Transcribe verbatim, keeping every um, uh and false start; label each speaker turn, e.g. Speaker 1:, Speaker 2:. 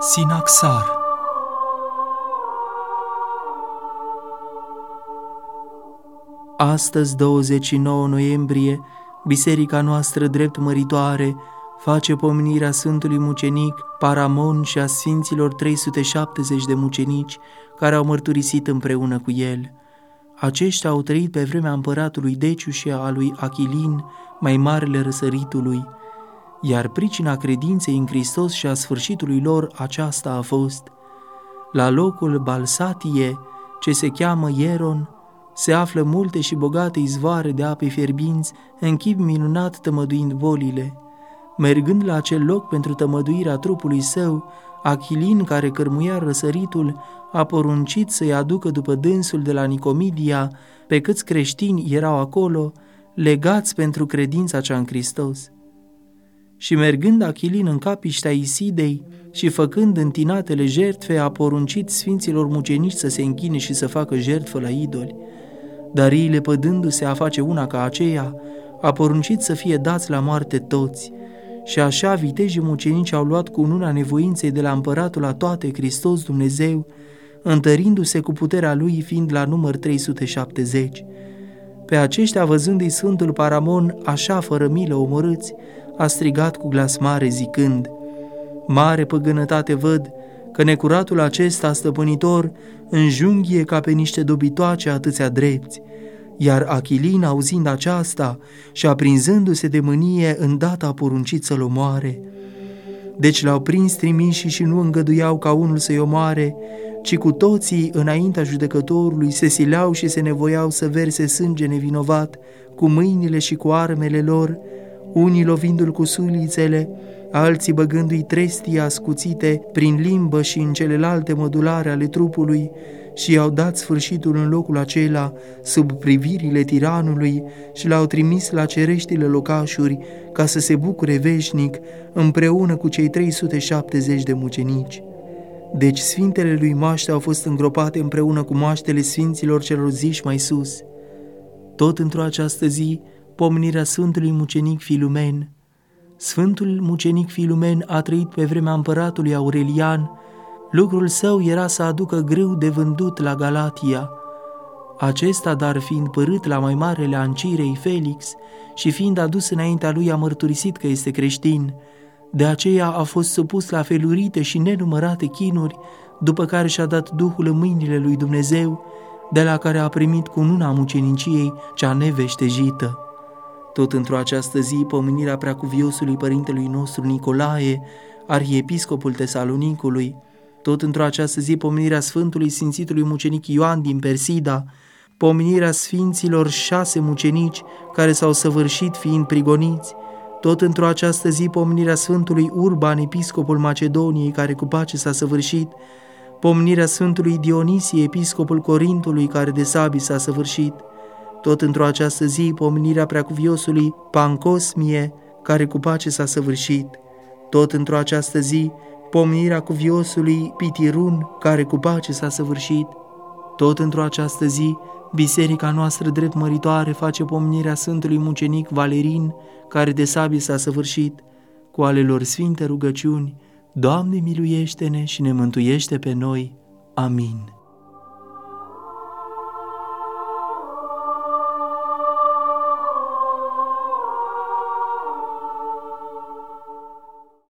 Speaker 1: Sinaxar. Astăzi, douăzeci și nouă noiembrie, biserica noastră drept măritoare face pomenirea Sfântului Mucenic Paramon și a Sfinților trei sute șaptezeci de mucenici care au mărturisit împreună cu el. Aceștia au trăit pe vremea împăratului Deciu și a lui Achilin, mai marele răsăritului, iar pricina credinței în Hristos și a sfârșitului lor aceasta a fost: la locul Balsatie, ce se cheamă Ieron, se află multe și bogate izvoare de ape fierbinți, în chip minunat tămăduind bolile. Mergând la acel loc pentru tămăduirea trupului său, Achilin, care cărmuia răsăritul, a poruncit să-i aducă după dânsul de la Nicomedia pe câți creștini erau acolo, legați pentru credința cea în Hristos. Și mergând Achilin în capiștea Isidei și făcând întinatele jertfe, a poruncit sfinților mucenici să se închine și să facă jertfă la idoli. Dar ei, lepădându-se a face una ca aceea, a poruncit să fie dați la moarte toți. Și așa vitejii mucenici au luat cununa nevoinței de la împăratul la toate, Hristos Dumnezeu, întărindu-se cu puterea lui, fiind la număr trei sute șaptezeci. Pe aceștia, văzându-i Sfântul Paramon așa fără milă omorâți, a strigat cu glas mare zicând: mare păgânătate văd, că necuratul acesta stăpânitor înjunghie ca pe niște dobitoace atâția drepți. Iar Achilin, auzind aceasta și aprinzându-se de mânie, îndată a poruncit să-l omoare. Deci l-au prins trimișii și nu îngăduiau ca unul să-i omoare, ci cu toții înaintea judecătorului se sileau și se nevoiau să verse sânge nevinovat cu mâinile și cu armele lor, unii lovindu-l cu sulițele, alții băgându-i trestii ascuțite prin limbă și în celelalte mădulare ale trupului, și i-au dat sfârșitul în locul acela sub privirile tiranului și l-au trimis la cereștile locașuri ca să se bucure veșnic împreună cu cei trei sute șaptezeci de mucenici. Deci sfintele lui moaște au fost îngropate împreună cu moaștele sfinților celor ziși mai sus. Tot într-o această zi, pomenirea Sfântului Mucenic Filumen. Sfântul Mucenic Filumen a trăit pe vremea împăratului Aurelian. Lucrul său era să aducă grâu de vândut la Galatia. Acesta, dar fiind părât la mai marele Ancirei Felix și fiind adus înaintea lui, a mărturisit că este creștin. De aceea a fost supus la felurite și nenumărate chinuri, după care și-a dat Duhul în mâinile lui Dumnezeu, de la care a primit cununa muceniciei cea neveștejită. Tot într-o această zi, pomenirea preacuviosului părintelui nostru Nicolae, arhiepiscopul Tesalonicului. Tot într-o această zi, pomenirea Sfântului Sfințitului Mucenic Ioan din Persida, pomenirea sfinților șase mucenici care s-au săvârșit fiind prigoniți. Tot într-o această zi, pomenirea Sfântului Urban, episcopul Macedoniei, care cu pace s-a săvârșit, pomenirea Sfântului Dionisie, episcopul Corintului, care de sabii s-a săvârșit. Tot într-o această zi, pomenirea preacuviosului Pancosmie, care cu pace s-a săvârșit. Tot într-o această zi, pomenirea cuviosului Pitirun, care cu pace s-a săvârșit. Tot într-o această zi, biserica noastră drept măritoare face pomenirea Sfântului Mucenic Valerin, care de sabie s-a săvârșit. Cu ale lor sfinte rugăciuni, Doamne miluiește-ne și ne mântuiește pe noi. Amin.